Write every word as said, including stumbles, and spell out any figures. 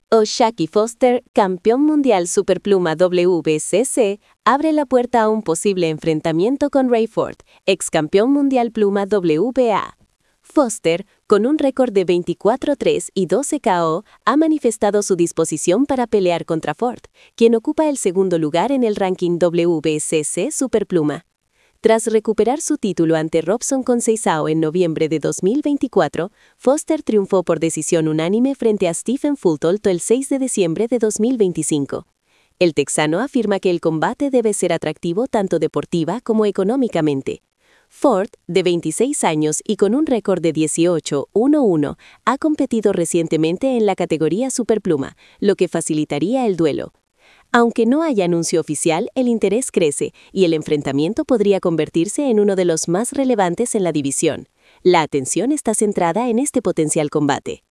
O'Shaquie Foster, campeón mundial superpluma W B C C, abre la puerta a un posible enfrentamiento con Ray Ford, ex campeón mundial pluma W B A. Foster, con un récord de veinticuatro tres y doce K O, ha manifestado su disposición para pelear contra Ford, quien ocupa el segundo lugar en el ranking W B C C superpluma. Tras recuperar su título ante Robson Conceição en noviembre de dos mil veinticuatro, Foster triunfó por decisión unánime frente a Stephen Fulton el seis de diciembre de dos mil veinticinco. El texano afirma que el combate debe ser atractivo tanto deportiva como económicamente. Ford, de veintiséis años y con un récord de dieciocho uno uno, ha competido recientemente en la categoría superpluma, lo que facilitaría el duelo. Aunque no haya anuncio oficial, el interés crece y el enfrentamiento podría convertirse en uno de los más relevantes en la división. La atención está centrada en este potencial combate.